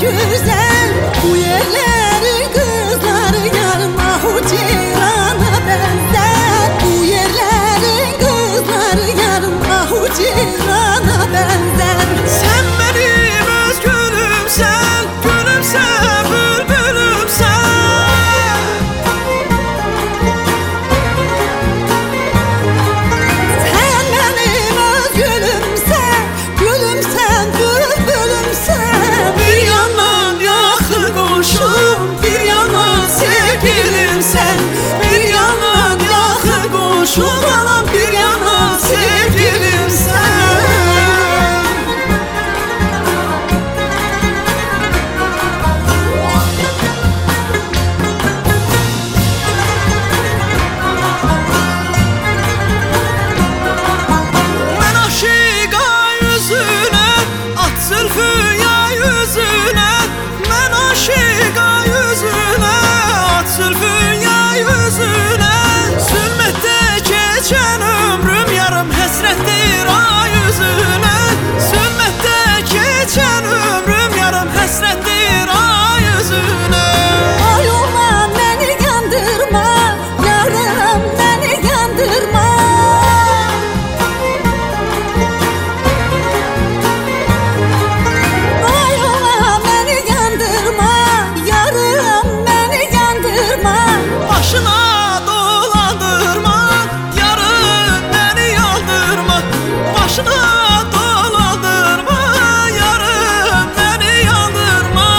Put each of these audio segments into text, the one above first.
güzel. Bu yerlerin kızları yarın Ahu Ceylan'a benzer. Bu yerlerin kızları yarın Ahu Ceylan'a benzer. Sen benim öz gülümsen, gülümsen, bülbülümsen. Sen benim öz gülümsen, gülümsen, bülbülümsen. Bir yandan yakın koşum, bir yandan sevgilim sen. Bir yandan yakın koşum, anam bir yandan sevgilim sen. Ben aşığa yüzüne, at zülfüya yüzüne. Ben aşığa yüzüne, at zülfüya yüzüne. Zülmette geçen ömrüm yarım hasrettir ay yüzüne. Zülmette geçen ömrüm yarım hasrettir ay yüzüne. Ay oğlan beni yandırma, yarım beni yandırma. Ay oğlan beni yandırma, yarım beni yandırma. Başına dolandırma, yarın beni yandırma. Başına dolandırma, yarın beni yandırma.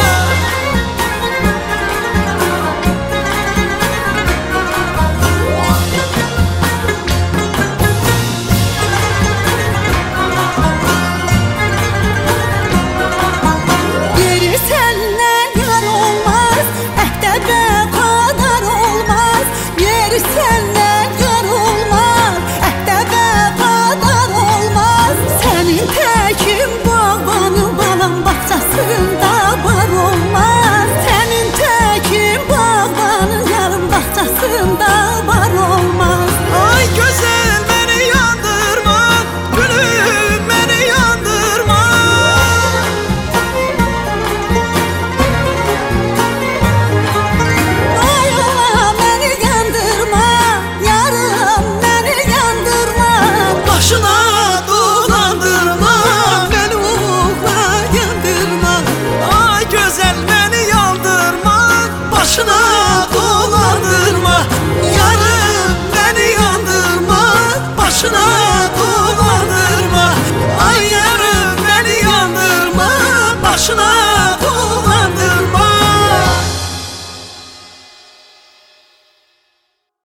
Yeri senden yar olmaz, ehdebe kadar olmaz. Yeri senden yar olmaz, ehdebe kadar olmaz. Senin tekin bağbanı balam bahçesinde var olmaz. Senin tekin bağbanı yarım bahçesinde var olmaz. Ay güzel beni yandırma, gülüm beni yandırma. Ay ola beni yandırma, yarım beni yandırma. Başına dolandırma, beni ufla yandırma. Ay güzel beni yandırma, başına dolandırma. Yarım beni yandırma, başına dolandırma. Ay yarım beni yandırma, başına